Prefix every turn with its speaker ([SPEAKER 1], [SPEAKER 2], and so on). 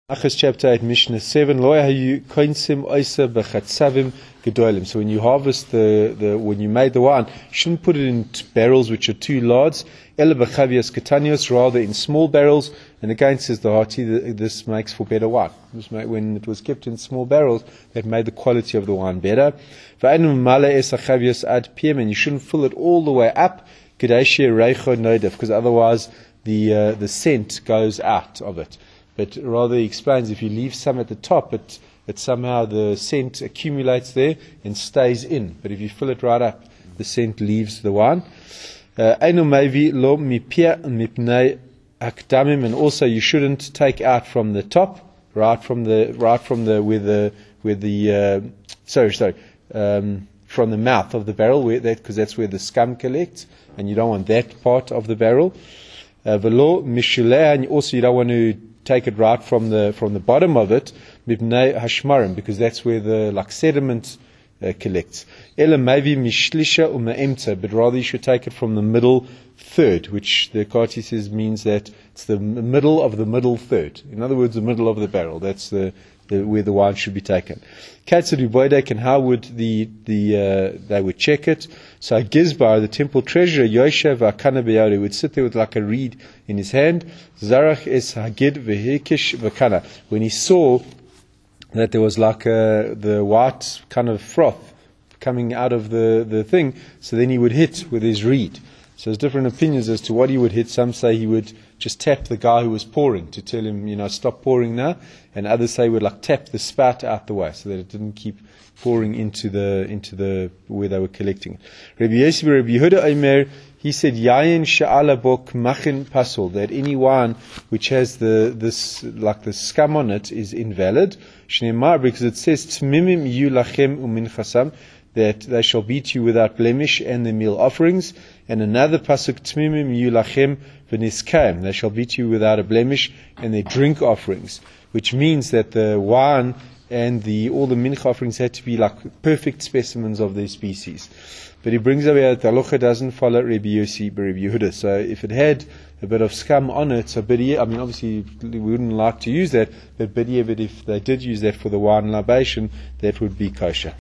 [SPEAKER 1] Achas chapter 8, Mishnah 7. Lo hayu koinsim oisa bechatzavim gedolim. So when you harvest when you made the wine, you shouldn't put it in barrels which are too large. Ela bechavias ketanios, rather in small barrels. And again says the Hati, this makes for better wine. When it was kept in small barrels, that made the quality of the wine better. V'anu male es achavias ad piem, and you shouldn't fill it all the way up. Kedashia reicho nodev, because otherwise the scent goes out of it. But rather he explains, if you leave some at the top, it somehow the scent accumulates there and stays in. But if you fill it right up, the scent leaves the wine. And also you shouldn't take out from the top, from the mouth of the barrel, because that's where the scum collects, and you don't want that part of the barrel. And also you don't want to take it right from the bottom of it, because that's where the sediment collects. But rather you should take it from the middle third, which the Kati says means that it's the middle of the middle third. In other words, the middle of the barrel. That's where the wine should be taken. And how would they would check it? So Gizbar, the temple treasurer, Yoshev Akana would sit there with like a reed in his hand. Zarach es hagid vehikish v'kana. When he saw that there was like the white kind of froth coming out of the thing, so then he would hit with his reed. So there's different opinions as to what he would hit. Some say he would just tap the guy who was pouring to tell him, stop pouring now. And others say he would tap the spout out the way so that it didn't keep pouring into the where they were collecting it. Rabbi Yossi, Rabbi Yehuda Omer, he said, Yayin she'ala bok machin pasul, that any wine which has the scum on it is invalid. Shneimar, because it says, Tmimim yu lachem umin chasam, that they shall be to you without blemish and the meal offerings. And another pasuk, Tmimim yu lachem v'niskaim, they shall be to you without a blemish and their drink offerings, which means that the wine and all the mincha offerings had to be like perfect specimens of their species. But he brings up here that the halacha doesn't follow Rabbi Yossi but Rabbi Yehuda. So if it had a bit of scum on it, so bidiyah, obviously we wouldn't like to use that, but if they did use that for the wine libation, that would be kosher.